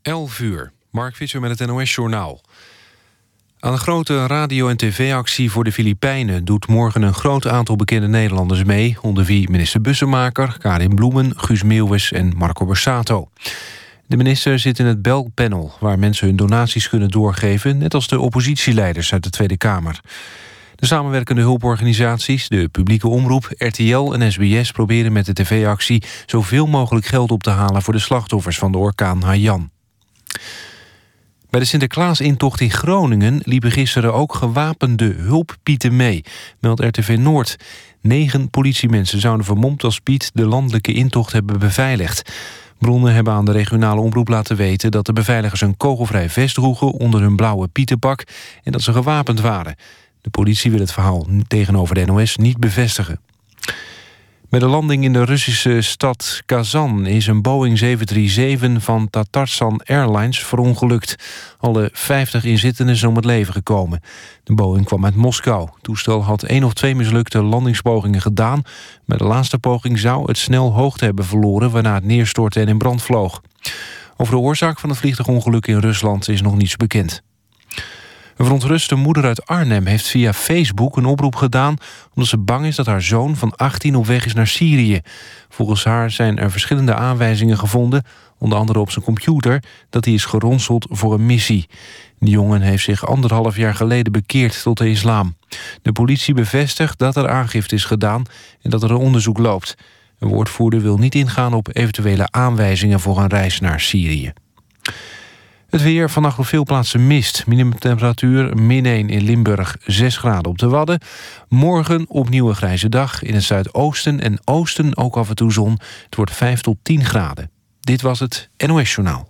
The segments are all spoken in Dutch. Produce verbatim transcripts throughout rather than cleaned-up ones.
elf uur. Mark Visser met het N O S-journaal. Aan een grote radio- en tv-actie voor de Filipijnen doet morgen een groot aantal bekende Nederlanders mee, onder wie minister Bussemaker, Karin Bloemen, Guus Meeuwis en Marco Borsato. De minister zit in het belpanel, waar mensen hun donaties kunnen doorgeven, net als de oppositieleiders uit de Tweede Kamer. De samenwerkende hulporganisaties, de publieke omroep, R T L en S B S proberen met de tv-actie zoveel mogelijk geld op te halen voor de slachtoffers van de orkaan Haiyan. Bij de Sinterklaasintocht in Groningen liepen gisteren ook gewapende hulppieten mee, meldt R T V Noord. Negen politiemensen zouden vermomd als Piet de landelijke intocht hebben beveiligd. Bronnen hebben aan de regionale omroep laten weten dat de beveiligers een kogelvrij vest droegen onder hun blauwe pietenpak en dat ze gewapend waren. De politie wil het verhaal tegenover de N O S niet bevestigen. Bij de landing in de Russische stad Kazan is een Boeing zeven drie zeven van Tatarsan Airlines verongelukt. Alle vijftig inzittenden zijn om het leven gekomen. De Boeing kwam uit Moskou. Het toestel had één of twee mislukte landingspogingen gedaan. Bij de laatste poging zou het snel hoogte hebben verloren, waarna het neerstortte en in brand vloog. Over de oorzaak van het vliegtuigongeluk in Rusland is nog niets bekend. Een verontruste moeder uit Arnhem heeft via Facebook een oproep gedaan omdat ze bang is dat haar zoon van achttien op weg is naar Syrië. Volgens haar zijn er verschillende aanwijzingen gevonden, onder andere op zijn computer, dat hij is geronseld voor een missie. De jongen heeft zich anderhalf jaar geleden bekeerd tot de islam. De politie bevestigt dat er aangifte is gedaan en dat er een onderzoek loopt. Een woordvoerder wil niet ingaan op eventuele aanwijzingen voor een reis naar Syrië. Het weer, vannacht op veel plaatsen mist. Minimumtemperatuur min één in Limburg, zes graden op de Wadden. Morgen opnieuw een grijze dag. In het zuidoosten en oosten ook af en toe zon. Het wordt vijf tot tien graden. Dit was het N O S-journaal.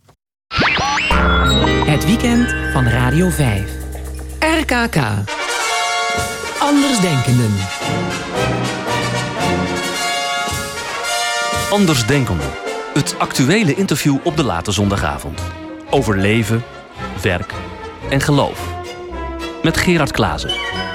Het weekend van Radio vijf. R K K. Andersdenkenden. Andersdenkenden. Het actuele interview op de late zondagavond. Over leven, werk en geloof. Met Gerard Klaassen.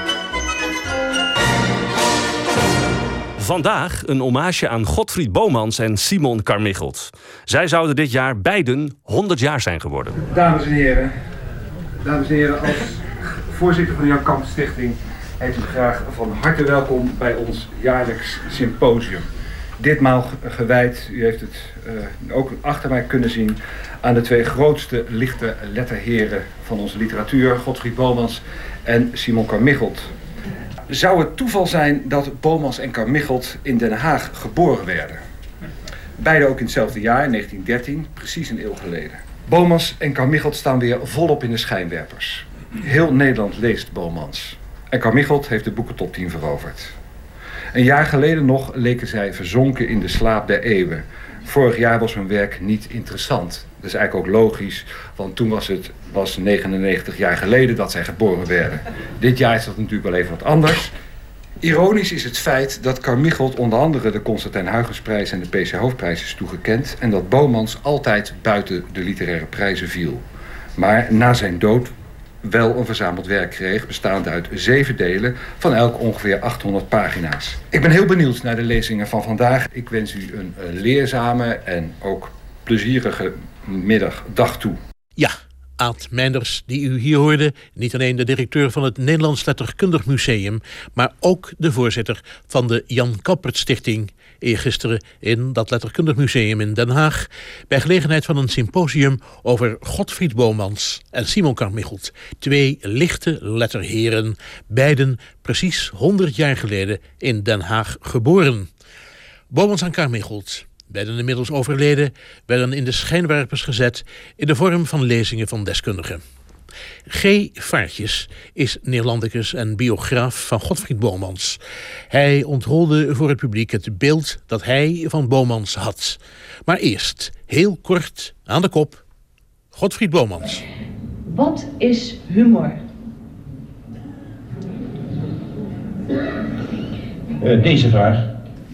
Vandaag een hommage aan Godfried Bomans en Simon Carmichelt. Zij zouden dit jaar beiden honderd jaar zijn geworden. Dames en heren, dames en heren, als voorzitter van de Jan Kamp Stichting heet u graag van harte welkom bij ons jaarlijks symposium. Ditmaal gewijd, u heeft het uh, ook achter mij kunnen zien, aan de twee grootste lichte letterheren van onze literatuur, Godfried Bomans en Simon Carmichelt. Zou het toeval zijn dat Bomans en Carmichelt in Den Haag geboren werden? Beide ook in hetzelfde jaar, negentien dertien, precies een eeuw geleden. Bomans en Carmichelt staan weer volop in de schijnwerpers. Heel Nederland leest Bomans. En Carmichelt heeft de boekentop tien veroverd. Een jaar geleden nog leken zij verzonken in de slaap der eeuwen. Vorig jaar was hun werk niet interessant. Dat is eigenlijk ook logisch, want toen was het was negenennegentig jaar geleden dat zij geboren werden. Dit jaar is dat natuurlijk wel even wat anders. Ironisch is het feit dat Carmichelt onder andere de Constantijn Huygensprijs en de P C Hoofdprijs is toegekend en dat Bomans altijd buiten de literaire prijzen viel. Maar na zijn dood wel een verzameld werk kreeg, bestaande uit zeven delen van elk ongeveer achthonderd pagina's. Ik ben heel benieuwd naar de lezingen van vandaag. Ik wens u een leerzame en ook plezierige middag, dag toe. Ja, Aad Meinders, die u hier hoorde, niet alleen de directeur van het Nederlands Letterkundig Museum, maar ook de voorzitter van de Jan Kamperts Stichting, eergisteren in dat Letterkundig Museum in Den Haag, bij gelegenheid van een symposium over Godfried Bomans en Simon Carmichelt, twee lichte letterheren, beiden precies honderd jaar geleden in Den Haag geboren. Bomans en Carmichelt, beiden inmiddels overleden, werden in de schijnwerpers gezet in de vorm van lezingen van deskundigen. G. Vaartjes is Neerlandicus en biograaf van Godfried Bomans. Hij onthulde voor het publiek het beeld dat hij van Bomans had. Maar eerst, heel kort, aan de kop, Godfried Bomans. Wat is humor? Uh, deze vraag.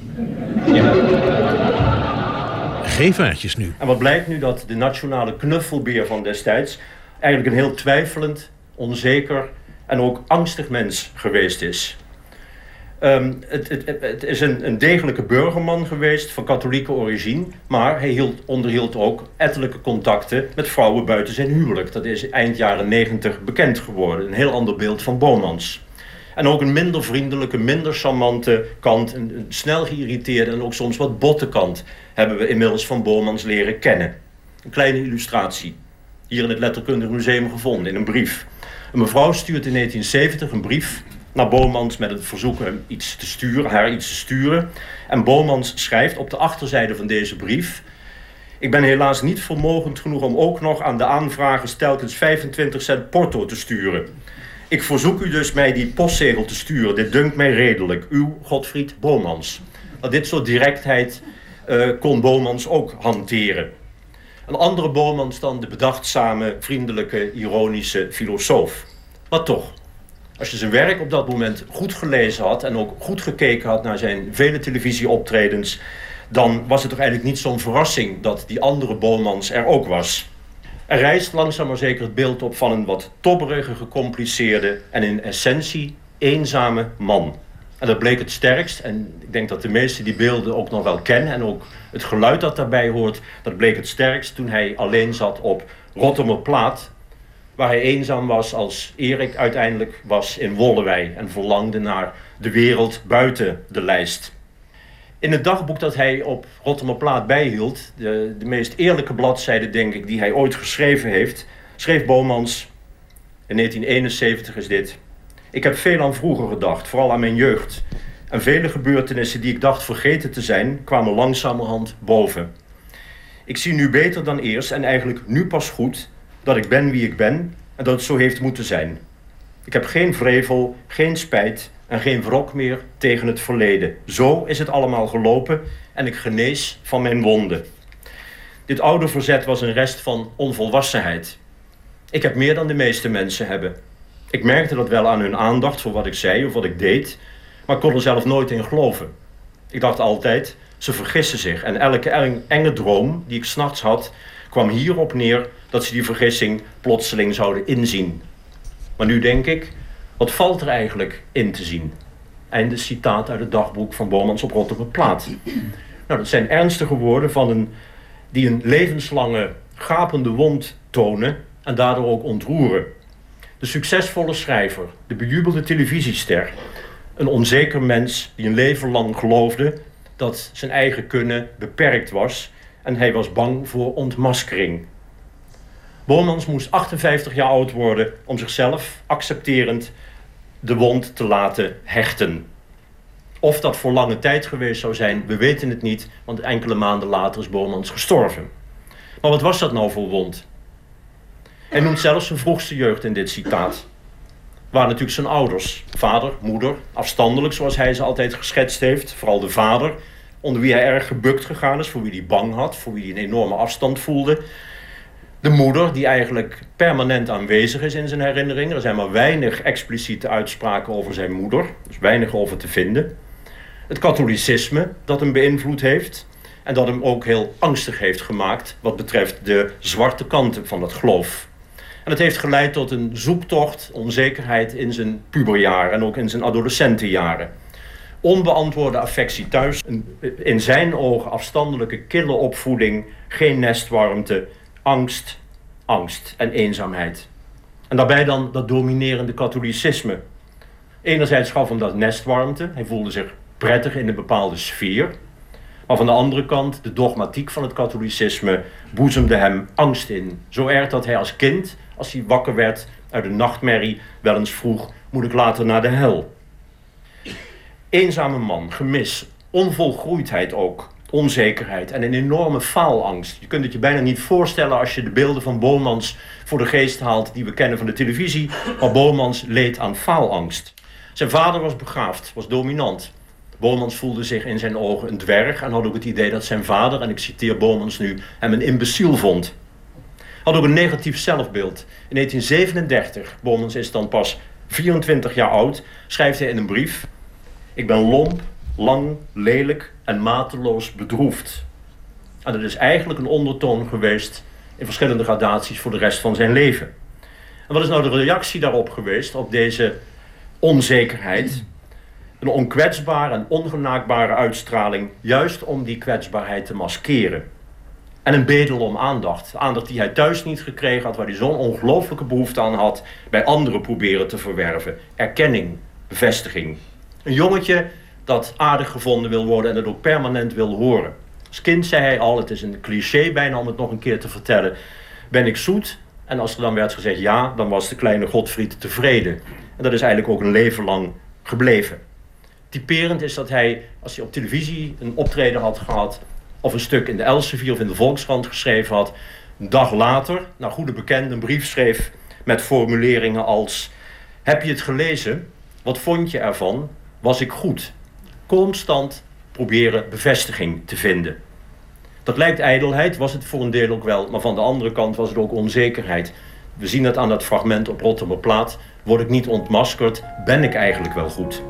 Ja. G. Vaartjes nu. En wat blijkt nu? Dat de nationale knuffelbeer van destijds eigenlijk een heel twijfelend, onzeker en ook angstig mens geweest is. Um, het, het, het is een, een degelijke burgerman geweest van katholieke origine, maar hij hield, onderhield ook ettelijke contacten met vrouwen buiten zijn huwelijk. Dat is eind jaren negentig bekend geworden. Een heel ander beeld van Bomans. En ook een minder vriendelijke, minder charmante kant, een, een snel geïrriteerde en ook soms wat botte kant hebben we inmiddels van Bomans leren kennen. Een kleine illustratie. Hier in het Letterkundig Museum gevonden, in een brief. Een mevrouw stuurt in negentien zeventig een brief naar Bomans met het verzoek hem iets te sturen, haar iets te sturen. En Bomans schrijft op de achterzijde van deze brief: ik ben helaas niet vermogend genoeg om ook nog aan de aanvragers telkens vijfentwintig cent porto te sturen. Ik verzoek u dus mij die postzegel te sturen. Dit dunkt mij redelijk. Uw Godfried Bomans. Nou, dit soort directheid uh, kon Bomans ook hanteren. Een andere Bomans dan de bedachtzame, vriendelijke, ironische filosoof. Maar toch, als je zijn werk op dat moment goed gelezen had en ook goed gekeken had naar zijn vele televisieoptredens, dan was het toch eigenlijk niet zo'n verrassing dat die andere Bomans er ook was. Er rijst langzaam maar zeker het beeld op van een wat tobberige, gecompliceerde en in essentie eenzame man. En dat bleek het sterkst, en ik denk dat de meesten die beelden ook nog wel kennen, en ook het geluid dat daarbij hoort, dat bleek het sterkst toen hij alleen zat op Rottumerplaat, waar hij eenzaam was als Erik uiteindelijk was in Wollewij en verlangde naar de wereld buiten de lijst. In het dagboek dat hij op Rottumerplaat bijhield, de, de meest eerlijke bladzijde denk ik die hij ooit geschreven heeft, schreef Bomans, in negentien eenenzeventig is dit: ik heb veel aan vroeger gedacht, vooral aan mijn jeugd. En vele gebeurtenissen die ik dacht vergeten te zijn, kwamen langzamerhand boven. Ik zie nu beter dan eerst en eigenlijk nu pas goed dat ik ben wie ik ben en dat het zo heeft moeten zijn. Ik heb geen wrevel, geen spijt en geen wrok meer tegen het verleden. Zo is het allemaal gelopen en ik genees van mijn wonden. Dit oude verzet was een rest van onvolwassenheid. Ik heb meer dan de meeste mensen hebben. Ik merkte dat wel aan hun aandacht voor wat ik zei of wat ik deed, maar ik kon er zelf nooit in geloven. Ik dacht altijd, ze vergissen zich en elke enge droom die ik 's nachts had, kwam hierop neer dat ze die vergissing plotseling zouden inzien. Maar nu denk ik, wat valt er eigenlijk in te zien? Einde citaat uit het dagboek van Bomans op Rottumerplaat. Nou, dat zijn ernstige woorden van een, die een levenslange gapende wond tonen en daardoor ook ontroeren. De succesvolle schrijver, de bejubelde televisiester, een onzeker mens die een leven lang geloofde dat zijn eigen kunnen beperkt was en hij was bang voor ontmaskering. Bomans moest achtenvijftig jaar oud worden om zichzelf accepterend de wond te laten hechten. Of dat voor lange tijd geweest zou zijn, we weten het niet, want enkele maanden later is Bomans gestorven. Maar wat was dat nou voor wond? Hij noemt zelfs zijn vroegste jeugd in dit citaat. Waren natuurlijk zijn ouders, vader, moeder, afstandelijk zoals hij ze altijd geschetst heeft. Vooral de vader, onder wie hij erg gebukt gegaan is, voor wie hij bang had, voor wie hij een enorme afstand voelde. De moeder, die eigenlijk permanent aanwezig is in zijn herinneringen. Er zijn maar weinig expliciete uitspraken over zijn moeder, dus weinig over te vinden. Het katholicisme dat hem beïnvloed heeft en dat hem ook heel angstig heeft gemaakt wat betreft de zwarte kanten van het geloof. En het heeft geleid tot een zoektocht, onzekerheid in zijn puberjaren en ook in zijn adolescentenjaren. Onbeantwoorde affectie thuis, een in zijn ogen afstandelijke kille opvoeding, geen nestwarmte, angst, angst en eenzaamheid. En daarbij dan dat dominerende katholicisme. Enerzijds gaf hem dat nestwarmte, hij voelde zich prettig in een bepaalde sfeer. Maar van de andere kant, de dogmatiek van het katholicisme boezemde hem angst in. Zo erg dat hij als kind, als hij wakker werd uit een nachtmerrie, wel eens vroeg, moet ik later naar de hel? Eenzame man, gemis, onvolgroeidheid ook, onzekerheid en een enorme faalangst. Je kunt het je bijna niet voorstellen als je de beelden van Bomans voor de geest haalt die we kennen van de televisie, maar Bomans leed aan faalangst. Zijn vader was begaafd, was dominant. Bomans voelde zich in zijn ogen een dwerg en had ook het idee dat zijn vader, en ik citeer Bomans nu, hem een imbeciel vond. Had ook een negatief zelfbeeld. In negentien zevenendertig, Bomans is dan pas vierentwintig jaar oud, schrijft hij in een brief: ik ben lomp, lang, lelijk en mateloos bedroefd. En dat is eigenlijk een ondertoon geweest in verschillende gradaties voor de rest van zijn leven. En wat is nou de reactie daarop geweest, op deze onzekerheid? Een onkwetsbare en ongenaakbare uitstraling, juist om die kwetsbaarheid te maskeren. En een bedel om aandacht. Aandacht die hij thuis niet gekregen had, waar hij zo'n ongelooflijke behoefte aan had, bij anderen proberen te verwerven. Erkenning, bevestiging. Een jongetje dat aardig gevonden wil worden en het ook permanent wil horen. Als kind zei hij al, het is een cliché bijna om het nog een keer te vertellen, ben ik zoet? En als er dan werd gezegd ja, dan was de kleine Godfried tevreden. En dat is eigenlijk ook een leven lang gebleven. Typerend is dat hij, als hij op televisie een optreden had gehad, of een stuk in de Elsevier of in de Volkskrant geschreven had, een dag later, naar goede bekende, een brief schreef met formuleringen als: heb je het gelezen? Wat vond je ervan? Was ik goed? Constant proberen bevestiging te vinden. Dat lijkt ijdelheid, was het voor een deel ook wel, maar van de andere kant was het ook onzekerheid. We zien het aan dat fragment op Rottumerplaat. Word ik niet ontmaskerd? Ben ik eigenlijk wel goed?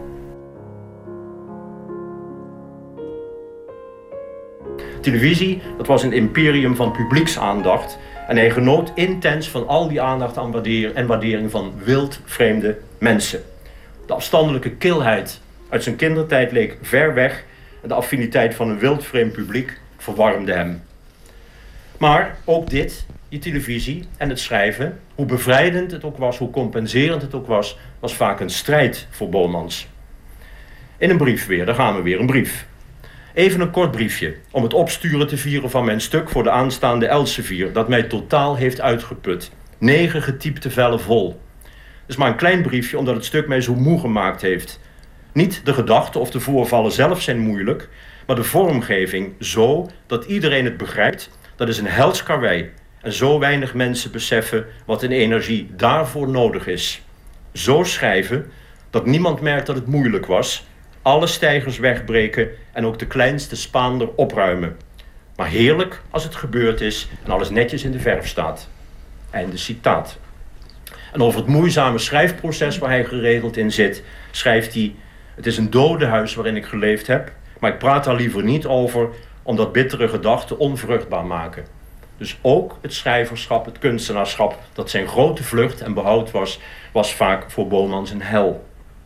Televisie, dat was een imperium van publieksaandacht. En hij genoot intens van al die aandacht aan waardeer en waardering van wild vreemde mensen. De afstandelijke kilheid uit zijn kindertijd leek ver weg. En de affiniteit van een wild vreemd publiek verwarmde hem. Maar ook dit, die televisie en het schrijven, hoe bevrijdend het ook was, hoe compenserend het ook was, was vaak een strijd voor Bomans. In een brief weer, daar gaan we weer, een brief. Even een kort briefje om het opsturen te vieren van mijn stuk voor de aanstaande Elsevier, dat mij totaal heeft uitgeput. Negen getypte vellen vol. Het is maar een klein briefje omdat het stuk mij zo moe gemaakt heeft. Niet de gedachten of de voorvallen zelf zijn moeilijk, maar de vormgeving zo dat iedereen het begrijpt, dat is een hels karwei. En zo weinig mensen beseffen wat een energie daarvoor nodig is. Zo schrijven dat niemand merkt dat het moeilijk was, alle stijgers wegbreken en ook de kleinste spaander opruimen. Maar heerlijk als het gebeurd is en alles netjes in de verf staat. Einde citaat. En over het moeizame schrijfproces waar hij geregeld in zit, schrijft hij: het is een dodenhuis waarin ik geleefd heb, maar ik praat daar liever niet over, omdat bittere gedachten onvruchtbaar maken. Dus ook het schrijverschap, het kunstenaarschap, dat zijn grote vlucht en behoud was, was vaak voor Bomans een hel.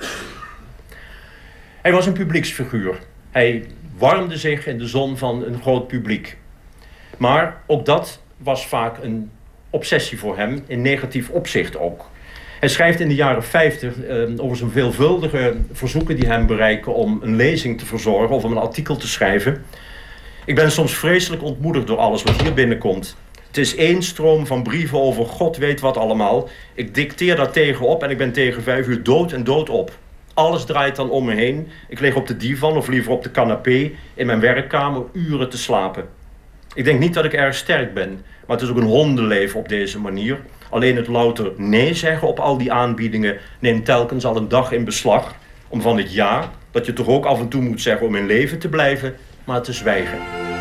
Hij was een publieksfiguur. Hij warmde zich in de zon van een groot publiek. Maar ook dat was vaak een obsessie voor hem, in negatief opzicht ook. Hij schrijft in de jaren vijftig eh, over zijn veelvuldige verzoeken die hem bereiken om een lezing te verzorgen of om een artikel te schrijven. Ik ben soms vreselijk ontmoedigd door alles wat hier binnenkomt. Het is één stroom van brieven over God weet wat allemaal. Ik dicteer daar tegen op en ik ben tegen vijf uur dood en dood op. Alles draait dan om me heen. Ik lig op de divan of liever op de canapé in mijn werkkamer uren te slapen. Ik denk niet dat ik erg sterk ben, maar het is ook een hondenleven op deze manier. Alleen het louter nee zeggen op al die aanbiedingen neemt telkens al een dag in beslag. Om van het ja, dat je toch ook af en toe moet zeggen om in leven te blijven, maar te zwijgen.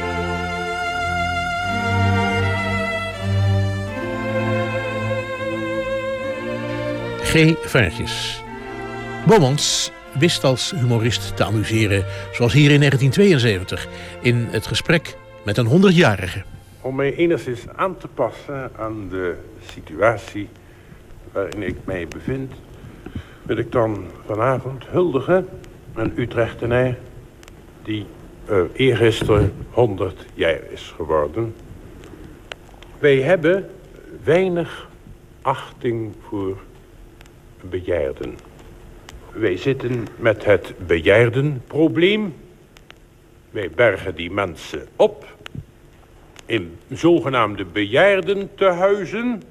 G. Vaartjes. Bomans wist als humorist te amuseren, zoals hier in negentien tweeënzeventig... in het gesprek met een honderdjarige. Om mij enigszins aan te passen aan de situatie waarin ik mij bevind, wil ik dan vanavond huldigen een Utrechtenaar die uh, eergisteren honderd jaar is geworden. Wij hebben weinig achting voor bejaarden. Wij zitten met het bejaardenprobleem. Wij bergen die mensen op in zogenaamde bejaardentehuizen.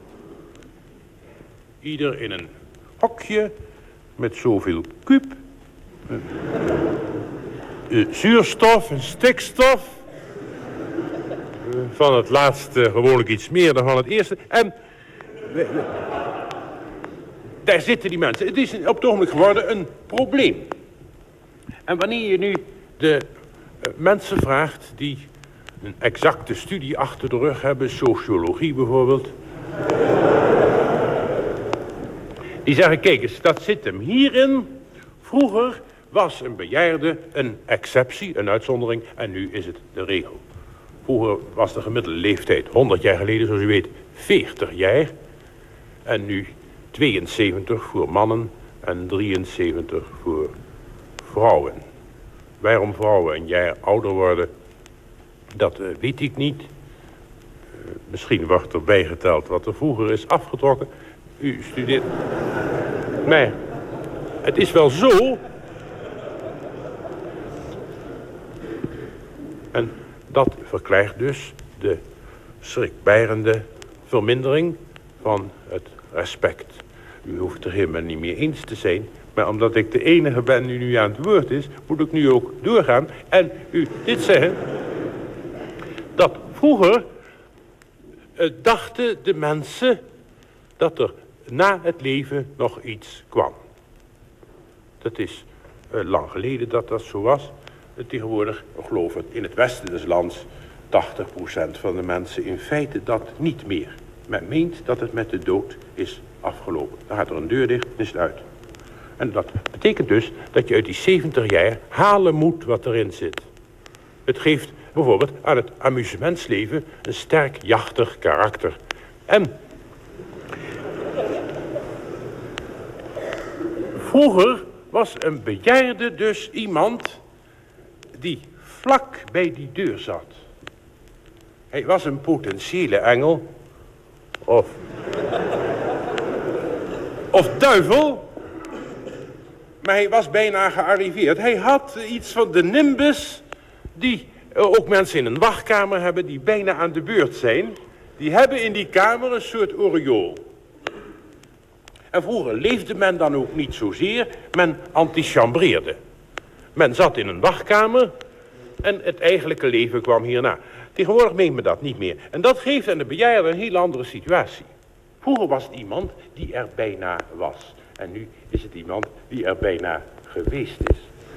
Ieder in een hokje met zoveel kuub. Uh, uh, zuurstof en stikstof. Uh, van het laatste gewoonlijk iets meer dan van het eerste. En uh, daar zitten die mensen. Het is op het ogenblik geworden een probleem. En wanneer je nu de uh, mensen vraagt die een exacte studie achter de rug hebben, sociologie bijvoorbeeld, die zeggen, kijk eens, dat zit hem hierin. Vroeger was een bejaarde een exceptie, een uitzondering, en nu is het de regel. Vroeger was de gemiddelde leeftijd honderd jaar geleden, zoals u weet, veertig jaar. En nu tweeënzeventig voor mannen en drieënzeventig voor vrouwen. Waarom vrouwen een jaar ouder worden, dat uh, weet ik niet. Uh, misschien wordt er bijgeteld wat er vroeger is afgetrokken. U studeert... Maar het is wel zo... En dat verklaart dus de schrikbarende vermindering van het respect. U hoeft het er helemaal niet mee eens te zijn... maar omdat ik de enige ben die nu aan het woord is... moet ik nu ook doorgaan en u dit zeggen... dat vroeger uh, dachten de mensen... dat er na het leven nog iets kwam. Dat is uh, lang geleden dat dat zo was. Uh, tegenwoordig geloof ik in het westen des lands... tachtig procent van de mensen in feite dat niet meer. Men meent dat het met de dood is afgelopen. Dan gaat er een deur dicht en is het uit. En dat betekent dus dat je uit die zeventig jaar halen moet wat erin zit. Het geeft bijvoorbeeld aan het amusementsleven een sterk jachtig karakter. En vroeger was een bejaarde dus iemand die vlak bij die deur zat. Hij was een potentiële engel of, of duivel. Maar hij was bijna gearriveerd. Hij had iets van de nimbus die uh, ook mensen in een wachtkamer hebben die bijna aan de beurt zijn. Die hebben in die kamer een soort aureool. En vroeger leefde men dan ook niet zozeer, men antichambreerde. Men zat in een wachtkamer en het eigenlijke leven kwam hierna. Tegenwoordig meent men dat niet meer. En dat geeft aan de bejaarde een heel andere situatie. Vroeger was het iemand die er bijna was. En nu is het iemand die er bijna geweest is.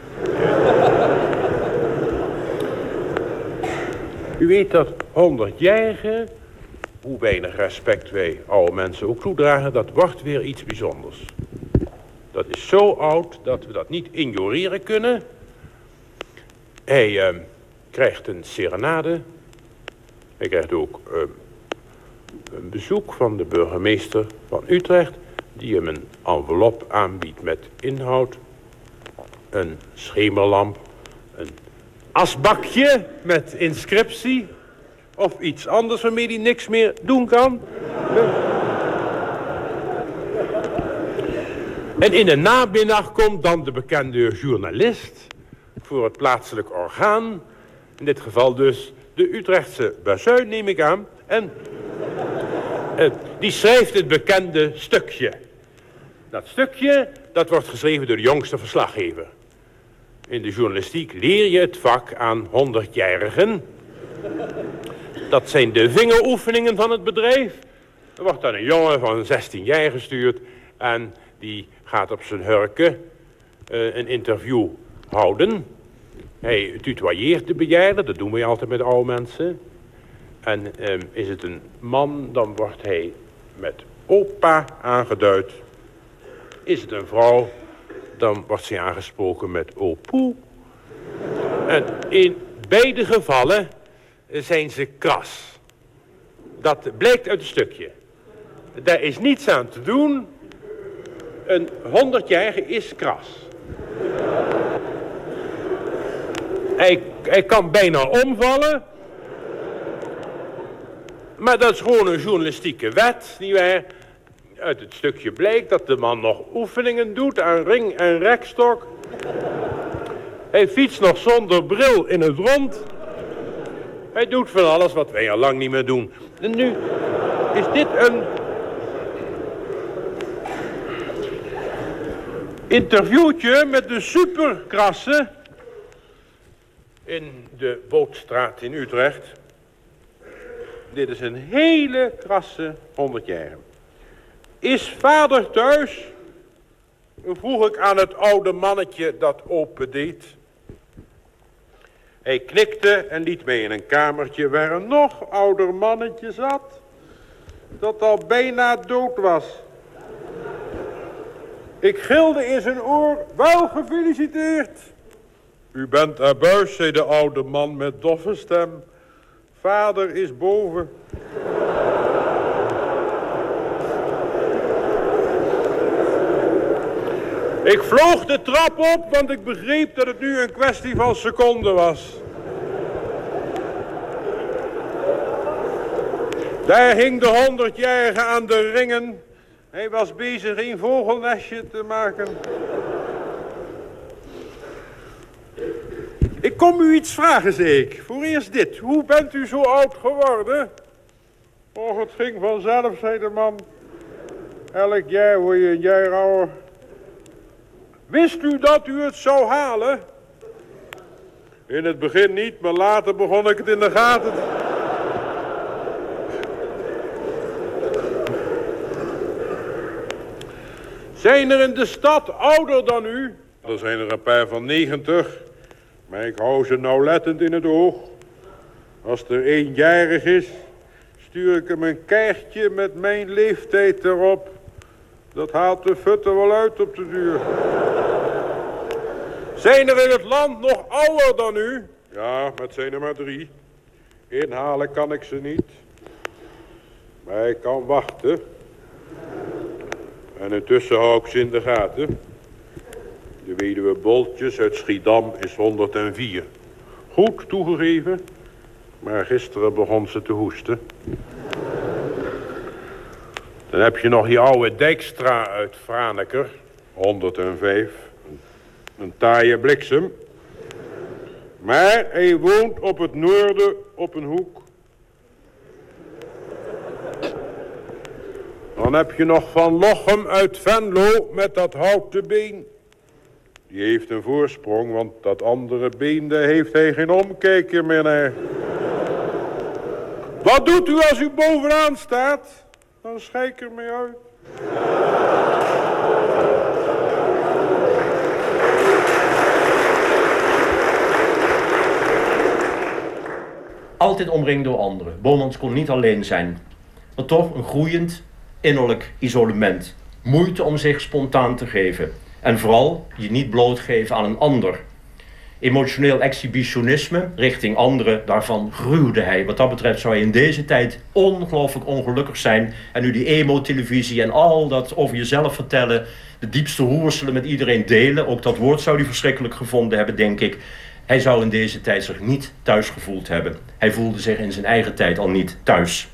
U weet dat honderdjarigen, hoe weinig respect wij oude mensen ook toedragen, dat wordt weer iets bijzonders. Dat is zo oud dat we dat niet ignoreren kunnen. Hij uh, krijgt een serenade. Hij krijgt ook uh, een bezoek van de burgemeester van Utrecht, die hem een envelop aanbiedt met inhoud, een schemerlamp, een asbakje met inscriptie of iets anders waarmee hij niks meer doen kan. En in de namiddag komt dan de bekende journalist voor het plaatselijk orgaan, in dit geval dus de Utrechtse bazuin, neem ik aan, en uh, die schrijft het bekende stukje. Dat stukje, dat wordt geschreven door de jongste verslaggever. In de journalistiek leer je het vak aan honderdjarigen. Dat zijn de vingeroefeningen van het bedrijf. Er wordt dan een jongen van zestien jaar gestuurd en die gaat op zijn hurken uh, een interview houden. Hij tutoieert de bejaarde, dat doen we altijd met oude mensen. En um, is het een man, dan wordt hij met opa aangeduid. Is het een vrouw, dan wordt zij aangesproken met opoe. En in beide gevallen zijn ze kras. Dat blijkt uit het stukje. Daar is niets aan te doen. Een honderdjarige is kras. Hij, hij kan bijna omvallen. Maar dat is gewoon een journalistieke wet, nietwaar? Uit het stukje blijkt dat de man nog oefeningen doet aan ring en rekstok. Hij fietst nog zonder bril in het rond. Hij doet van alles wat wij al lang niet meer doen. En nu is dit een interviewtje met de superkrasse in de Bootstraat in Utrecht. Dit is een hele krasse honderdjarige. Is vader thuis? Vroeg ik aan het oude mannetje dat opendeed. Hij knikte en liet mij in een kamertje waar een nog ouder mannetje zat, dat al bijna dood was. Ik gilde in zijn oor, wel gefeliciteerd. U bent abuis, zei de oude man met doffe stem. Vader is boven. Ik vloog de trap op, want ik begreep dat het nu een kwestie van seconden was. Daar hing de honderdjarige aan de ringen. Hij was bezig een vogelnestje te maken. Ik kom u iets vragen, zei ik. Voor eerst dit. Hoe bent u zo oud geworden? Och, het ging vanzelf, zei de man. Elk jaar word je een jaar ouder. Wist u dat u het zou halen? In het begin niet, maar later begon ik het in de gaten te... Zijn er in de stad ouder dan u? Er zijn er een paar van negentig. Maar ik hou ze nauwlettend in het oog. Als er eenjarig is, stuur ik hem een kaartje met mijn leeftijd erop. Dat haalt de futter wel uit op de duur. Zijn er in het land nog ouder dan u? Ja, maar het zijn er maar drie. Inhalen kan ik ze niet. Maar ik kan wachten. En intussen hou ik ze in de gaten. De weduwe Boltjes uit Schiedam is honderdvier. Goed toegegeven, maar gisteren begon ze te hoesten. Dan heb je nog die oude Dijkstra uit Franeker, honderdvijf. Een taaie bliksem. Maar hij woont op het noorden op een hoek. Dan heb je nog Van Lochem uit Venlo met dat houten been. Die heeft een voorsprong, want dat andere been, daar heeft hij geen omkijker meer naar. Wat doet u als u bovenaan staat? Dan schijk er mee uit. Altijd omringd door anderen. Bomans kon niet alleen zijn. Maar toch een groeiend innerlijk isolement. Moeite om zich spontaan te geven. En vooral je niet blootgeven aan een ander. Emotioneel exhibitionisme richting anderen, daarvan gruwde hij. Wat dat betreft zou hij in deze tijd ongelooflijk ongelukkig zijn. En nu die emo-televisie en al dat over jezelf vertellen, de diepste roerselen met iedereen delen. Ook dat woord zou hij verschrikkelijk gevonden hebben, denk ik. Hij zou in deze tijd zich niet thuis gevoeld hebben. Hij voelde zich in zijn eigen tijd al niet thuis.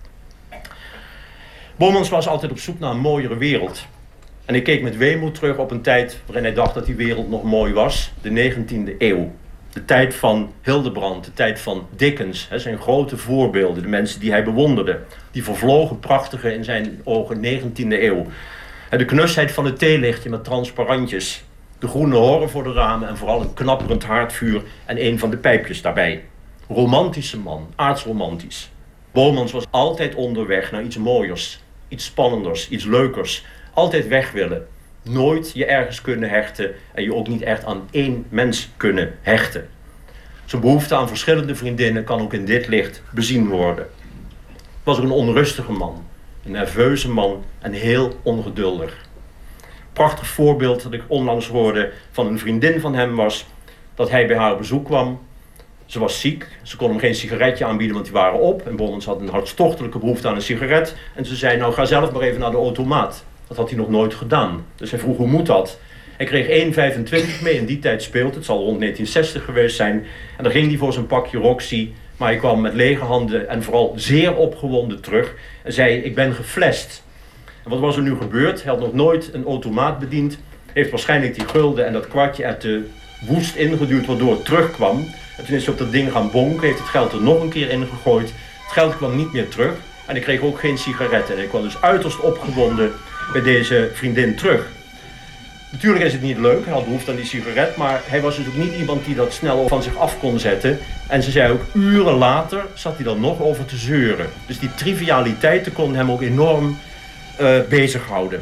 Bomans was altijd op zoek naar een mooiere wereld. En hij keek met weemoed terug op een tijd waarin hij dacht dat die wereld nog mooi was. De negentiende eeuw. De tijd van Hildebrand, de tijd van Dickens. Hè, zijn grote voorbeelden, de mensen die hij bewonderde. Die vervlogen prachtige in zijn ogen negentiende eeuw. En de knusheid van het theelichtje met transparantjes. De groene horren voor de ramen en vooral een knapperend haardvuur en een van de pijpjes daarbij. Romantische man, aardsromantisch. Bomans was altijd onderweg naar iets mooiers, iets spannenders, iets leukers. Altijd weg willen. Nooit je ergens kunnen hechten en je ook niet echt aan één mens kunnen hechten. Zijn behoefte aan verschillende vriendinnen kan ook in dit licht bezien worden. Was er een onrustige man, een nerveuze man en heel ongeduldig. Prachtig voorbeeld dat ik onlangs hoorde van een vriendin van hem was dat hij bij haar op bezoek kwam. Ze was ziek, ze kon hem geen sigaretje aanbieden, want die waren op. En Bomans had een hartstochtelijke behoefte aan een sigaret. En ze zei, nou ga zelf maar even naar de automaat. Dat had hij nog nooit gedaan. Dus hij vroeg, hoe moet dat? Hij kreeg één vijfentwintig mee, in die tijd speelt het, zal rond negentien zestig geweest zijn. En dan ging hij voor zijn pakje Roxy, maar hij kwam met lege handen en vooral zeer opgewonden terug. En zei, ik ben geflesd. En wat was er nu gebeurd? Hij had nog nooit een automaat bediend. Heeft waarschijnlijk die gulden en dat kwartje er te woest ingeduwd, waardoor het terugkwam. En toen is hij op dat ding gaan bonken, heeft het geld er nog een keer in gegooid. Het geld kwam niet meer terug en ik kreeg ook geen sigaretten. En ik kwam dus uiterst opgewonden bij deze vriendin terug. Natuurlijk is het niet leuk, hij had behoefte aan die sigaret, maar hij was dus ook niet iemand die dat snel van zich af kon zetten. En ze zei ook, uren later zat hij dan nog over te zeuren. Dus die trivialiteiten konden hem ook enorm uh, bezighouden.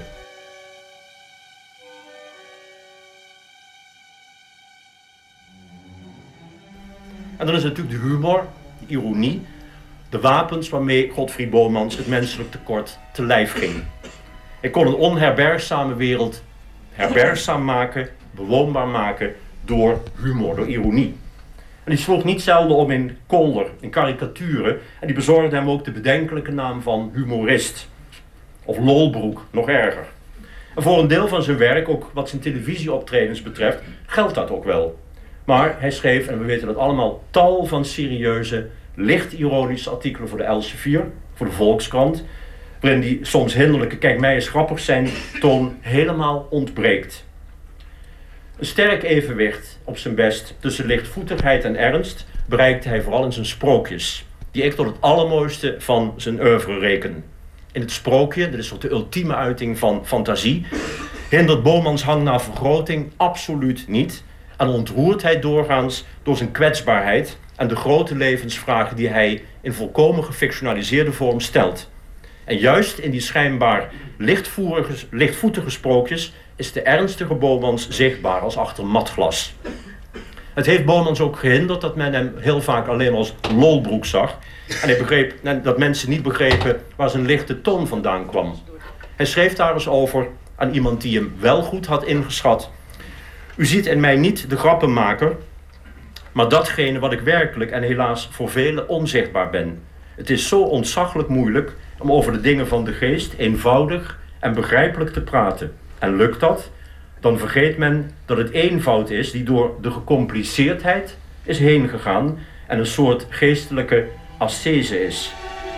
En dan is natuurlijk de humor, de ironie, de wapens waarmee Godfried Bomans het menselijk tekort te lijf ging. Hij kon een onherbergzame wereld herbergzaam maken, bewoonbaar maken door humor, door ironie. En die sloeg niet zelden om in kolder, in karikaturen. En die bezorgde hem ook de bedenkelijke naam van humorist. Of lolbroek, nog erger. En voor een deel van zijn werk, ook wat zijn televisieoptredens betreft, geldt dat ook wel. Maar hij schreef, en we weten dat allemaal, tal van serieuze, licht ironische artikelen voor de Elsevier, voor de Volkskrant, waarin die soms hinderlijke kijk mij eens grappig zijn toon helemaal ontbreekt. Een sterk evenwicht op zijn best tussen lichtvoetigheid en ernst bereikt hij vooral in zijn sprookjes, die ik tot het allermooiste van zijn oeuvre reken. In het sprookje, dit is toch de ultieme uiting van fantasie, hindert Bomans hang naar vergroting absoluut niet en ontroert hij doorgaans door zijn kwetsbaarheid en de grote levensvragen die hij in volkomen gefictionaliseerde vorm stelt. En juist in die schijnbaar lichtvoetige sprookjes is de ernstige Bomans zichtbaar als achter matglas. Het heeft Bomans ook gehinderd dat men hem heel vaak alleen als lolbroek zag. En hij begreep dat mensen niet begrepen waar zijn lichte toon vandaan kwam. Hij schreef daar eens over aan iemand die hem wel goed had ingeschat. U ziet in mij niet de grappenmaker, maar datgene wat ik werkelijk en helaas voor velen onzichtbaar ben. Het is zo ontzaglijk moeilijk om over de dingen van de geest eenvoudig en begrijpelijk te praten. En lukt dat, dan vergeet men dat het eenvoud is die door de gecompliceerdheid is heen gegaan en een soort geestelijke ascese is.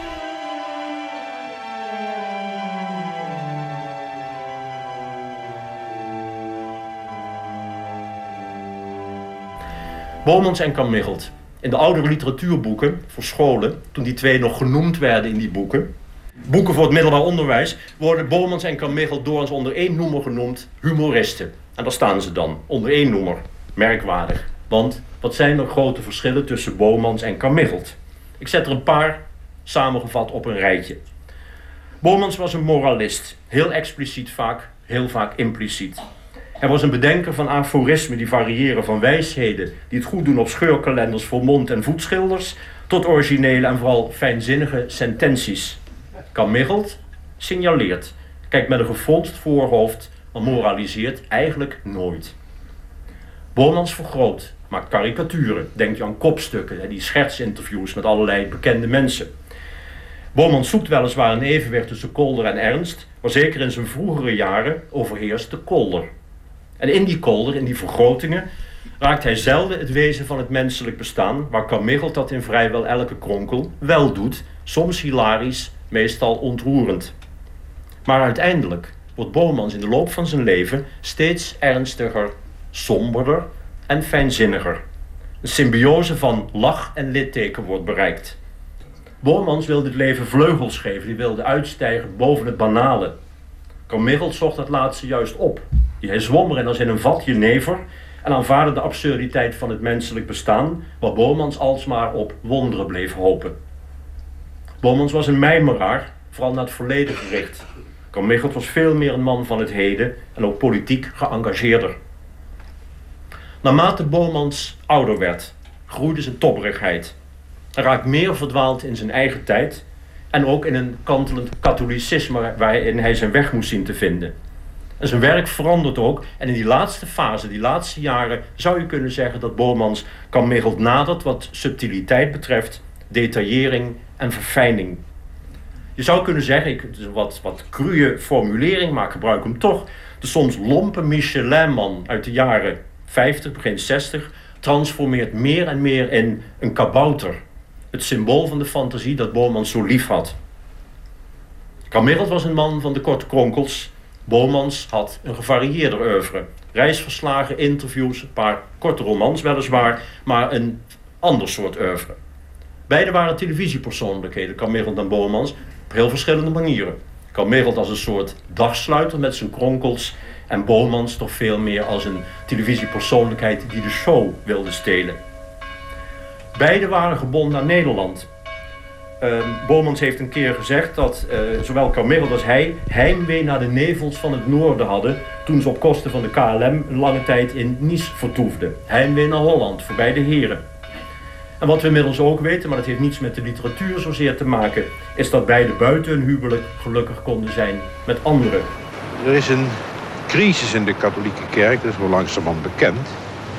Bomans en Carmiggelt. In de oudere literatuurboeken voor scholen, toen die twee nog genoemd werden in die boeken, boeken voor het middelbaar onderwijs, worden Bomans en Carmiggelt doorgaans onder één noemer genoemd humoristen. En daar staan ze dan, onder één noemer. Merkwaardig. Want wat zijn er grote verschillen tussen Bomans en Carmiggelt? Ik zet er een paar samengevat op een rijtje. Bomans was een moralist. Heel expliciet vaak, heel vaak impliciet. Hij was een bedenker van aforismen die variëren van wijsheden die het goed doen op scheurkalenders voor mond- en voetschilders tot originele en vooral fijnzinnige sententies. Carmiggelt signaleert, kijkt met een gefronst voorhoofd, maar moraliseert eigenlijk nooit. Bomans vergroot, maakt karikaturen, denkt je aan kopstukken, die schertsinterviews met allerlei bekende mensen. Bomans zoekt weliswaar een evenwicht tussen kolder en ernst, maar zeker in zijn vroegere jaren overheerst de kolder. En in die kolder, in die vergrotingen, raakt hij zelden het wezen van het menselijk bestaan, waar Carmiggelt dat in vrijwel elke kronkel wel doet, soms hilarisch, meestal ontroerend. Maar uiteindelijk wordt Bomans in de loop van zijn leven steeds ernstiger, somberder en fijnzinniger. Een symbiose van lach en litteken wordt bereikt. Bomans wilde het leven vleugels geven, die wilde uitstijgen boven het banale. Carmiggelt zocht dat laatste juist op. Hij zwom erin als in een vat jenever en aanvaarde de absurditeit van het menselijk bestaan, waar Bomans alsmaar op wonderen bleef hopen. Bomans was een mijmeraar, vooral naar het verleden gericht. Carmiggelt was veel meer een man van het heden en ook politiek geëngageerder. Naarmate Bomans ouder werd, groeide zijn tobberigheid. Hij raakte meer verdwaald in zijn eigen tijd en ook in een kantelend katholicisme waarin hij zijn weg moest zien te vinden. En zijn werk verandert ook. En in die laatste fase, die laatste jaren, zou je kunnen zeggen dat Bomans Carmiggelt nadert wat subtiliteit betreft, detaillering en verfijning. Je zou kunnen zeggen, ik, het is een wat, wat cruwe formulering, maar ik gebruik hem toch. De soms lompe Michelin-man uit de jaren vijftig, begin zestig, transformeert meer en meer in een kabouter. Het symbool van de fantasie dat Bomans zo lief had. Carmiggelt was een man van de korte kronkels. Bomans had een gevarieerder oeuvre. Reisverslagen, interviews, een paar korte romans weliswaar, maar een ander soort oeuvre. Beide waren televisiepersoonlijkheden, Carmiggelt en Bomans, op heel verschillende manieren. Carmiggelt als een soort dagsluiter met zijn kronkels en Bomans toch veel meer als een televisiepersoonlijkheid die de show wilde stelen. Beide waren gebonden aan Nederland. Uh, Bomans heeft een keer gezegd dat uh, zowel Carmiggelt als hij heimwee naar de nevels van het noorden hadden toen ze op kosten van de K L M een lange tijd in Nice vertoefden. Heimwee naar Holland, voorbij de heren. En wat we inmiddels ook weten, maar dat heeft niets met de literatuur zozeer te maken, is dat beide buiten hun huwelijk gelukkig konden zijn met anderen. Er is een crisis in de katholieke kerk, dat is wel langzamerhand bekend.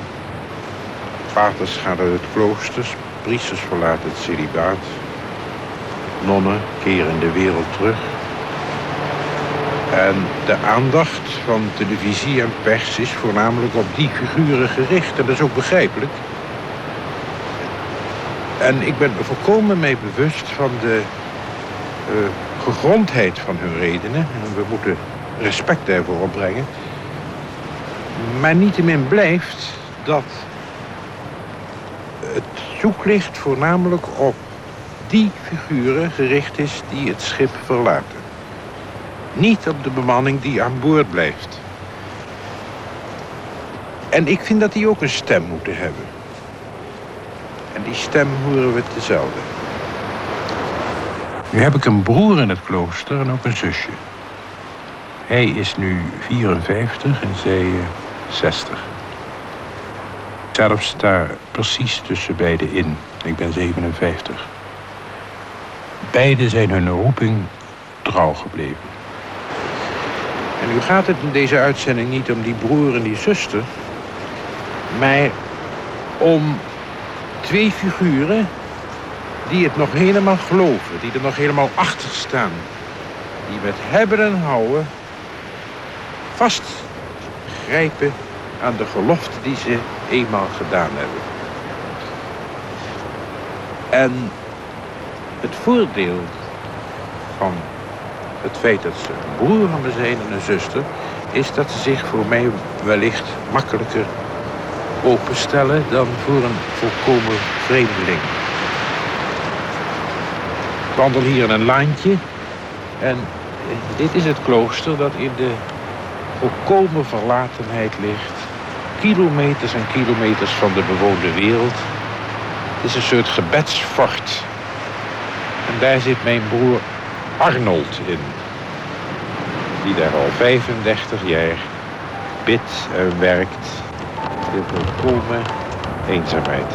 Paters gaan uit het kloosters, priesters verlaten het celibaat. Nonnen keren de wereld terug. En de aandacht van televisie en pers is voornamelijk op die figuren gericht. En dat is ook begrijpelijk. En ik ben er volkomen mee bewust van de uh, gegrondheid van hun redenen. En we moeten respect daarvoor opbrengen. Maar niettemin blijft dat het zoeklicht voornamelijk op die figuren gericht is die het schip verlaten. Niet op de bemanning die aan boord blijft. En ik vind dat die ook een stem moeten hebben. En die stem horen we te zelden. Nu heb ik een broer in het klooster en ook een zusje. Hij is nu vierenvijftig en zij zestig. Zelf sta precies tussen beiden in. Ik ben zevenenvijftig. Beiden zijn hun roeping trouw gebleven. En nu gaat het in deze uitzending niet om die broer en die zuster, maar om twee figuren die het nog helemaal geloven, die er nog helemaal achter staan. Die met hebben en houden vastgrijpen aan de gelofte die ze eenmaal gedaan hebben. En het voordeel van het feit dat ze een broer van me zijn en een zuster, is dat ze zich voor mij wellicht makkelijker openstellen dan voor een volkomen vreemdeling. Ik wandel hier in een laantje en dit is het klooster dat in de volkomen verlatenheid ligt. Kilometers en kilometers van de bewoonde wereld. Het is een soort gebedsfort. En daar zit mijn broer Arnold in. Die daar al vijfendertig jaar bidt en werkt in volkomen eenzaamheid.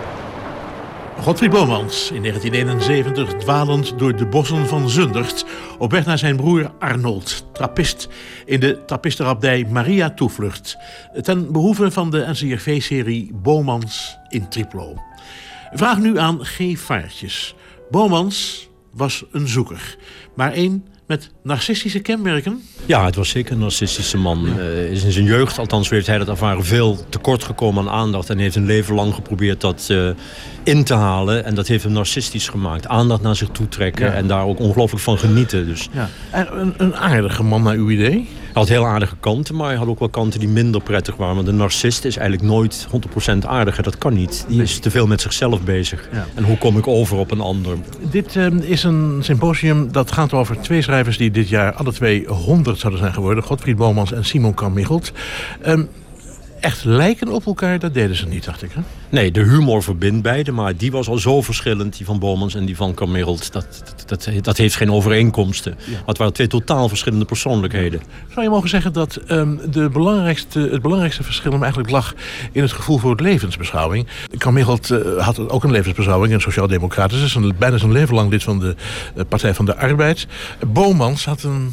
Godfried Bomans, in negentien eenenzeventig dwalend door de bossen van Zundert, op weg naar zijn broer Arnold, trappist in de trappistenabdij Maria Toevlucht, ten behoeve van de N C R V-serie Bomans in Triplo. Vraag nu aan G. Vaartjes. Bomans was een zoeker, maar één met narcistische kenmerken? Ja, het was zeker een narcistische man. Ja. Uh, is in zijn jeugd, althans heeft hij dat ervaren, veel tekort gekomen aan aandacht. En heeft een leven lang geprobeerd dat uh, in te halen. En dat heeft hem narcistisch gemaakt. Aandacht naar zich toe trekken ja. en daar ook ongelooflijk van genieten. Dus. Ja. Een, een aardige man naar uw idee? Hij had heel aardige kanten, maar hij had ook wel kanten die minder prettig waren. Want een narcist is eigenlijk nooit honderd procent aardig. Dat kan niet. Die is te veel met zichzelf bezig. Ja. En hoe kom ik over op een ander? Dit uh, is een symposium dat gaat over twee schrijvers die dit jaar alle twee honderd zouden zijn geworden. Godfried Bomans en Simon Carmichelt. Um, echt lijken op elkaar, dat deden ze niet, dacht ik. Hè? Nee, de humor verbindt beide, maar die was al zo verschillend, die van Bomans en die van Carmichelt. Dat, dat, dat, dat heeft geen overeenkomsten. Ja. Maar het waren twee totaal verschillende persoonlijkheden. Zou je mogen zeggen dat um, de belangrijkste, het belangrijkste verschil hem eigenlijk lag in het gevoel voor het levensbeschouwing? Carmichelt uh, had ook een levensbeschouwing, een sociaal-democratisch. Is een, bijna zijn leven lang lid van de uh, Partij van de Arbeid. Bomans had een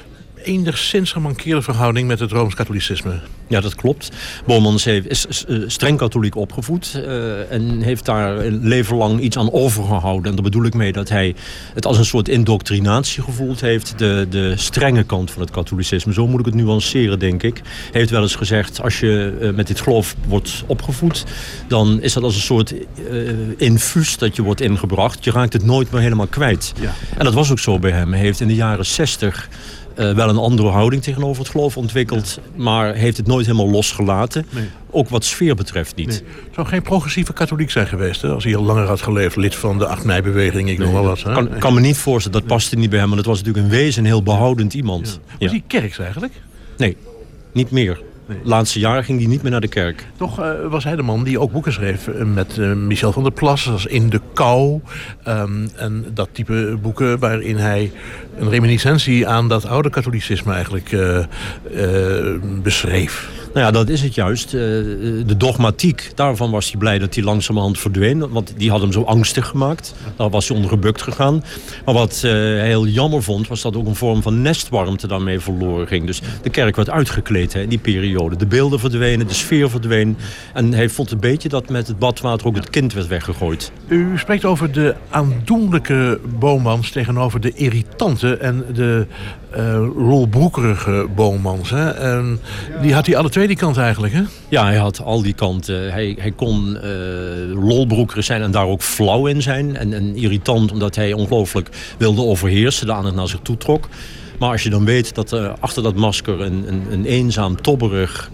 enigszins gemankeerde verhouding met het Rooms-katholicisme. Ja, dat klopt. Bomans heeft, is streng katholiek opgevoed uh, en heeft daar een leven lang iets aan overgehouden. En daar bedoel ik mee dat hij het als een soort indoctrinatie gevoeld heeft. De, de strenge kant van het katholicisme. Zo moet ik het nuanceren, denk ik. Hij heeft wel eens gezegd, als je uh, met dit geloof wordt opgevoed, dan is dat als een soort uh, infuus dat je wordt ingebracht. Je raakt het nooit meer helemaal kwijt. Ja. En dat was ook zo bij hem. Hij heeft in de jaren zestig Uh, wel een andere houding tegenover het geloof ontwikkeld, ja. maar heeft het nooit helemaal losgelaten. Nee. Ook wat sfeer betreft niet. Nee. Zou geen progressieve katholiek zijn geweest, hè? Als hij al langer had geleefd, lid van de acht mei-beweging, ik nee, noem wel wat. Hè? Kan, kan me niet voorstellen, dat nee. paste niet bij hem, want het was natuurlijk een wezen, een heel behoudend iemand. Ja. Was ja. hij kerks eigenlijk? Nee, niet meer. Nee. Laatste jaren ging hij niet meer naar de kerk. Toch uh, was hij de man die ook boeken schreef uh, met uh, Michel van der Plas, zoals In de Kou. Um, en dat type boeken waarin hij een reminiscentie aan dat oude katholicisme eigenlijk uh, uh, beschreef. Nou ja, dat is het juist. Uh, de dogmatiek, daarvan was hij blij dat hij langzamerhand verdween. Want die had hem zo angstig gemaakt. Daar was hij onder gebukt gegaan. Maar wat uh, hij heel jammer vond, was dat ook een vorm van nestwarmte daarmee verloren ging. Dus de kerk werd uitgekleed hè, in die periode. De beelden verdwenen, de sfeer verdween. En hij vond een beetje dat met het badwater ook het kind werd weggegooid. U spreekt over de aandoenlijke Bomans tegenover de irritante en de uh, rolbroekerige Bomans. Hè? En die had hij alle twee die kant eigenlijk, hè? Ja, hij had al die kanten. Hij, hij kon uh, lolbroekerig zijn en daar ook flauw in zijn. En, en irritant omdat hij ongelooflijk wilde overheersen, de aandacht naar zich toe trok. Maar als je dan weet dat uh, achter dat masker een, een, een eenzaam, tobberig,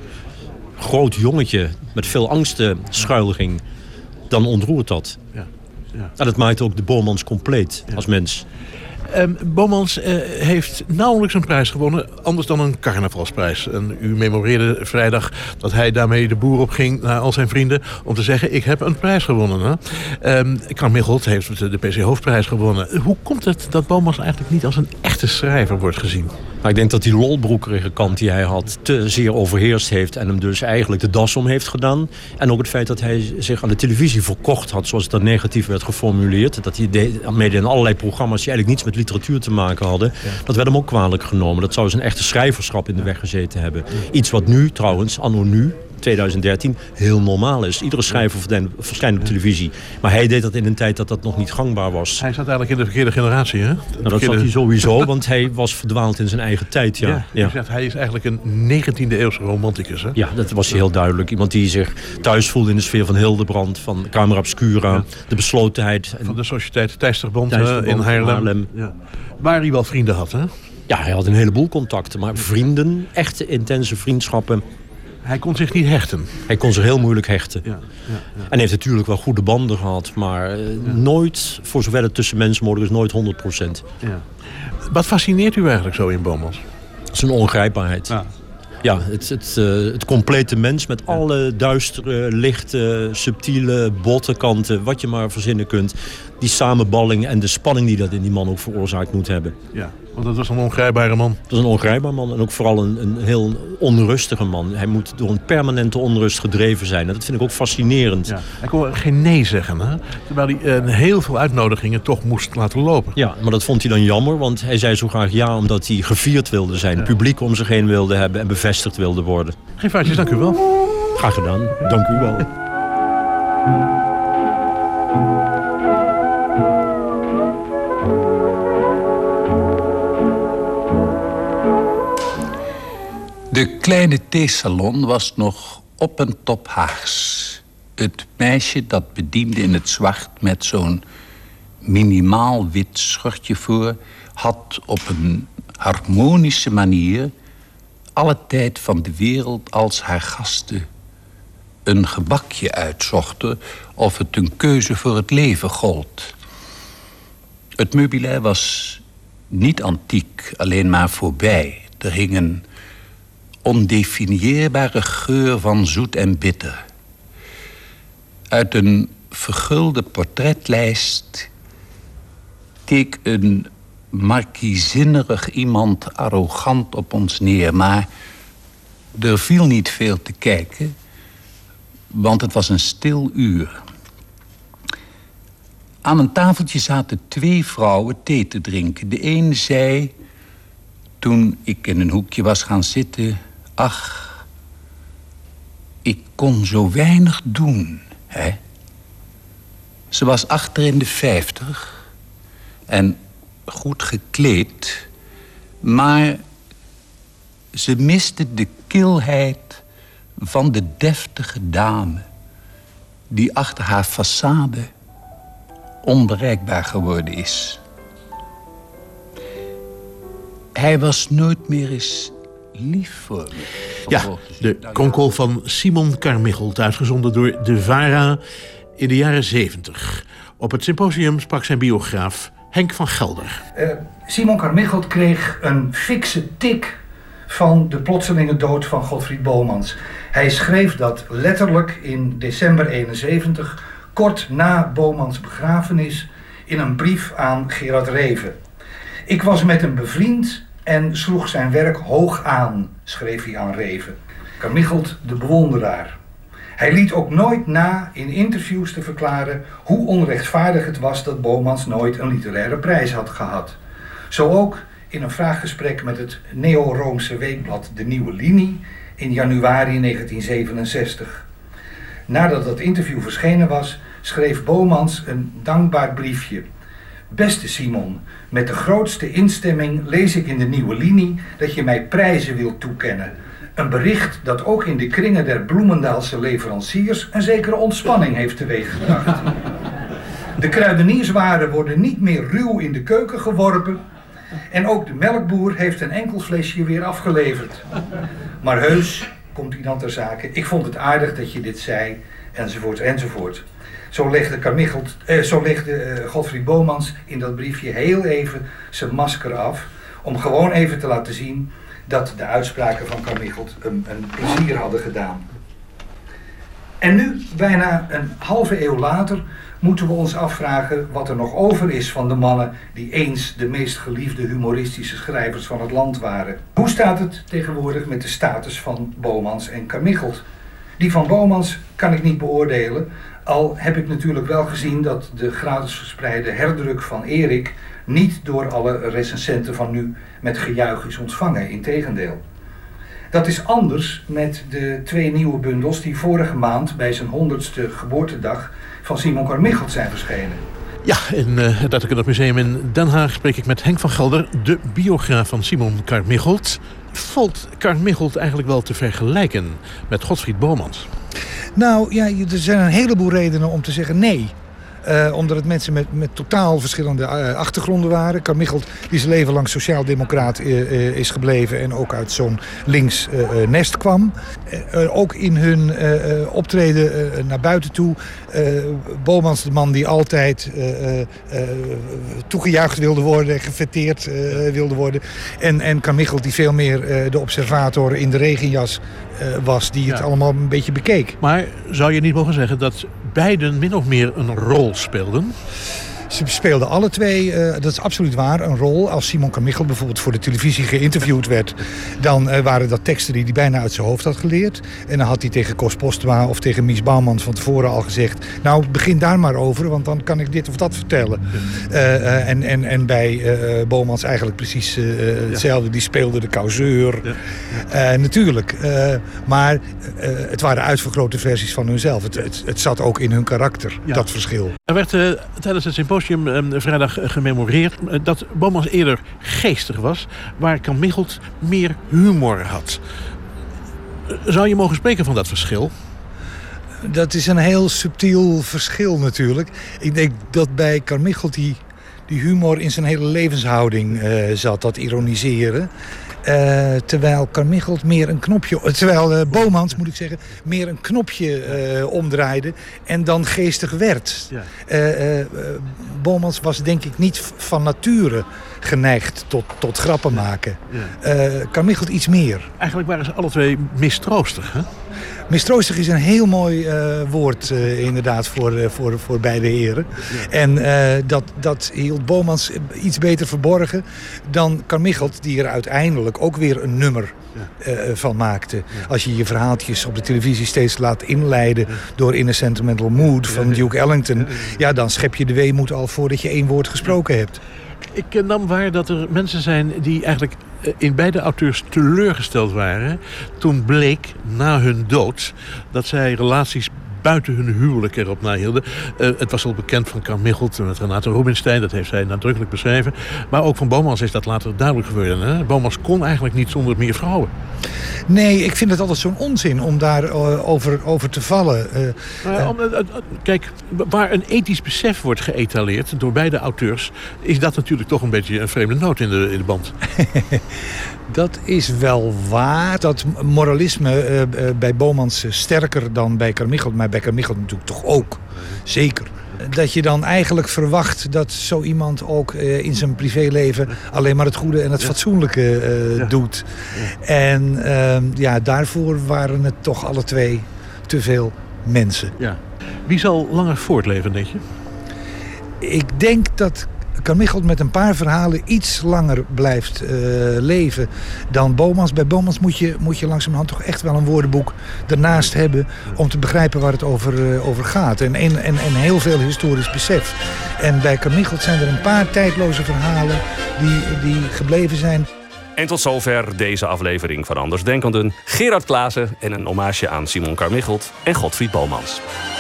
groot jongetje met veel angsten schuil ging, dan ontroert dat. Ja. Ja. En dat maakt ook de Bomans compleet ja. als mens. Um, Bomans uh, heeft nauwelijks een prijs gewonnen, anders dan een carnavalsprijs. En u memoreerde vrijdag dat hij daarmee de boer op ging naar al zijn vrienden om te zeggen, ik heb een prijs gewonnen. Hè? Um, Carmichelt heeft de P C Hoofdprijs gewonnen. Hoe komt het dat Bomans eigenlijk niet als een echte schrijver wordt gezien? Nou, ik denk dat die lolbroekerige kant die hij had te zeer overheerst heeft en hem dus eigenlijk de das om heeft gedaan. En ook het feit dat hij zich aan de televisie verkocht had, zoals het dan negatief werd geformuleerd. Dat hij deed, mede in allerlei programma's die eigenlijk niets met literatuur te maken hadden. Ja. Dat werd hem ook kwalijk genomen. Dat zou zijn echte schrijverschap in de weg gezeten hebben. Iets wat nu trouwens, anno nu, twintig dertien, heel normaal is. Iedere schrijver verschijnt op televisie. Maar hij deed dat in een tijd dat dat nog niet gangbaar was. Hij zat eigenlijk in de verkeerde generatie, hè? Nou, dat verkeerde... zat hij sowieso, want hij was verdwaald in zijn eigen tijd. Ja. Ja, ja. Zegt, hij is eigenlijk een negentiende eeuwse romanticus, hè? Ja, dat was heel duidelijk. Iemand die zich thuis voelde in de sfeer van Hildebrand, van Camera Obscura, ja. de beslotenheid. Van de Sociëteit Tijsterbond in Haarlem. Haarlem. Ja. Waar hij wel vrienden had, hè? Ja, hij had een heleboel contacten, maar vrienden, echte intense vriendschappen. Hij kon zich niet hechten. Hij kon zich heel moeilijk hechten. Ja, ja, ja. En heeft natuurlijk wel goede banden gehad, maar ja. nooit, voor zover het tussen mensen mogelijk is, nooit honderd procent. Ja. Wat fascineert u eigenlijk zo in Bomans? Zijn ongrijpbaarheid. Ja. Ja, het, het, uh, het complete mens met alle duistere, lichte, subtiele, botte kanten, wat je maar verzinnen kunt. Die samenballing en de spanning die dat in die man ook veroorzaakt moet hebben. Ja, want dat was een ongrijpbare man. Dat is een ongrijpbaar man en ook vooral een, een heel onrustige man. Hij moet door een permanente onrust gedreven zijn. En dat vind ik ook fascinerend. Ja. Hij kon geen nee zeggen, hè? Terwijl hij uh, heel veel uitnodigingen toch moest laten lopen. Ja, maar dat vond hij dan jammer, want hij zei zo graag ja omdat hij gevierd wilde zijn. Ja. Publiek om zich heen wilde hebben en bevestigd wilde worden. Geen foutjes, dank u wel. Graag gedaan, dank u wel. De kleine theesalon was nog op en top Haags. Het meisje dat bediende in het zwart met zo'n minimaal wit schortje voor had op een harmonische manier alle tijd van de wereld als haar gasten een gebakje uitzochten of het een keuze voor het leven gold. Het meubilair was niet antiek, alleen maar voorbij. Er hing een ondefinieerbare geur van zoet en bitter. Uit een vergulde portretlijst keek een markiezinnerig iemand arrogant op ons neer, maar er viel niet veel te kijken, want het was een stil uur. Aan een tafeltje zaten twee vrouwen thee te drinken. De een zei, toen ik in een hoekje was gaan zitten, ach, ik kon zo weinig doen, hè. Ze was achter in de vijftig en goed gekleed, maar ze miste de kilheid van de deftige dame die achter haar façade onbereikbaar geworden is. Hij was nooit meer eens lief voor me. Ja, de konkel van Simon Carmichelt, uitgezonden door de VARA in de jaren zeventig. Op het symposium sprak zijn biograaf Henk van Gelder. Uh, Simon Carmichelt kreeg een fikse tik van de plotselinge dood van Godfried Bomans. Hij schreef dat letterlijk in december eenenzeventig, kort na Bomans begrafenis, in een brief aan Gerard Reven. Ik was met hem bevriend en sloeg zijn werk hoog aan, schreef hij aan Reven. Carmichelt de bewonderaar. Hij liet ook nooit na in interviews te verklaren hoe onrechtvaardig het was dat Bomans nooit een literaire prijs had gehad. Zo ook in een vraaggesprek met het neo-Roomse weekblad De Nieuwe Linie in januari negentien zevenenzestig. Nadat dat interview verschenen was, schreef Bomans een dankbaar briefje. Beste Simon, met de grootste instemming lees ik in De Nieuwe Linie dat je mij prijzen wilt toekennen. Een bericht dat ook in de kringen der Bloemendaalse leveranciers een zekere ontspanning heeft teweeggebracht. De kruidenierswaren worden niet meer ruw in de keuken geworpen en ook de melkboer heeft een enkel flesje weer afgeleverd. Maar heus, komt hij dan ter zake, ik vond het aardig dat je dit zei, enzovoort, enzovoort. Zo legde, Carmichelt, eh, zo legde eh, Godfried Bomans in dat briefje heel even zijn masker af, om gewoon even te laten zien dat de uitspraken van Carmichelt een, een plezier hadden gedaan. En nu, bijna een halve eeuw later, moeten we ons afvragen wat er nog over is van de mannen die eens de meest geliefde humoristische schrijvers van het land waren. Hoe staat het tegenwoordig met de status van Bomans en Carmichelt? Die van Bomans kan ik niet beoordelen, al heb ik natuurlijk wel gezien dat de gratis verspreide herdruk van Erik niet door alle recensenten van nu met gejuich is ontvangen, integendeel. Dat is anders met de twee nieuwe bundels die vorige maand bij zijn honderdste geboortedag van Simon Carmichelt zijn verschenen. Ja, in uh, het Letterkundig Museum in Den Haag spreek ik met Henk van Gelder, de biograaf van Simon Carmichelt. Valt Carmichelt eigenlijk wel te vergelijken met Godfried Bomans? Nou ja, er zijn een heleboel redenen om te zeggen nee. Uh, omdat het mensen met, met totaal verschillende uh, achtergronden waren. Carmichelt, die zijn leven lang sociaaldemocraat uh, uh, is gebleven en ook uit zo'n links uh, uh, nest kwam. Uh, uh, ook in hun uh, uh, optreden uh, naar buiten toe. Uh, Bomans, de man die altijd uh, uh, toegejuicht wilde worden, gefêteerd uh, wilde worden. En, en Carmichelt, die veel meer uh, de observator in de regenjas uh, was, die het ja. allemaal een beetje bekeek. Maar zou je niet mogen zeggen dat beiden min of meer een rol speelden? Ze speelden alle twee, uh, dat is absoluut waar, een rol. Als Simon Carmichelt bijvoorbeeld voor de televisie geïnterviewd werd, dan uh, waren dat teksten die hij bijna uit zijn hoofd had geleerd. En dan had hij tegen Koos Postma of tegen Mies Bouwman van tevoren al gezegd, nou, begin daar maar over, want dan kan ik dit of dat vertellen. Uh, uh, en, en, en bij uh, Bomans eigenlijk precies uh, hetzelfde. Die speelde de causeur. Ja. Uh, natuurlijk. Uh, maar uh, het waren uitvergrote versies van hunzelf. Het, het, het zat ook in hun karakter, ja. dat verschil. Er werd uh, tijdens het symposium Um, vrijdag gememoreerd uh, dat Bomans eerder geestig was, waar Carmichelt meer humor had. Uh, zou je mogen spreken van dat verschil? Dat is een heel subtiel verschil natuurlijk. Ik denk dat bij Carmichelt die, die humor in zijn hele levenshouding uh, zat, dat ironiseren. Uh, terwijl Carmichelt meer een knopje, terwijl uh, Bomans, moet ik zeggen, meer een knopje uh, omdraaide en dan geestig werd. Ja. Uh, uh, Bomans was denk ik niet van nature geneigd tot, tot grappen maken. Ja. Uh, Carmichelt iets meer. Eigenlijk waren ze alle twee mistroostig, hè? Mistroostig is een heel mooi uh, woord uh, inderdaad voor, uh, voor, voor beide heren. Ja. En uh, dat, dat hield Bomans iets beter verborgen dan Carmichelt, die er uiteindelijk ook weer een nummer ja. uh, van maakte. Ja. Als je je verhaaltjes op de televisie steeds laat inleiden ja. door In a Sentimental Mood van ja. Duke Ellington, ja. ja, dan schep je de weemoed al voordat je één woord gesproken hebt. Ik nam waar dat er mensen zijn die eigenlijk in beide auteurs teleurgesteld waren toen bleek na hun dood dat zij relaties buiten hun huwelijk erop nahielden. Uh, het was al bekend van Carmichelt met Renate Rubinstein, dat heeft zij nadrukkelijk beschreven. Maar ook van Bomans is dat later duidelijk geworden. Hè? Bomans kon eigenlijk niet zonder meer vrouwen. Nee, ik vind het altijd zo'n onzin om daar uh, over, over te vallen. Uh, uh, om, uh, uh, kijk, waar een ethisch besef wordt geëtaleerd door beide auteurs, is dat natuurlijk toch een beetje een vreemde noot in de, in de band. Dat is wel waar. Dat moralisme uh, uh, bij Bomans sterker dan bij Carmichelt, maar bij Carmichelt natuurlijk toch ook. Zeker. Dat je dan eigenlijk verwacht dat zo iemand ook uh, in zijn privéleven alleen maar het goede en het ja. fatsoenlijke uh, ja. doet. Ja. En uh, ja, daarvoor waren het toch alle twee te veel mensen. Ja. Wie zal langer voortleven, denk je? Ik denk dat Carmichelt met een paar verhalen iets langer blijft uh, leven dan Bomans. Bij Bomans moet je, moet je langzamerhand toch echt wel een woordenboek ernaast hebben om te begrijpen waar het over, uh, over gaat. En, en, en, en heel veel historisch besef. En bij Carmichelt zijn er een paar tijdloze verhalen die, die gebleven zijn. En tot zover deze aflevering van Andersdenkenden. Gerard Klaassen en een hommage aan Simon Carmichelt en Godfried Bomans.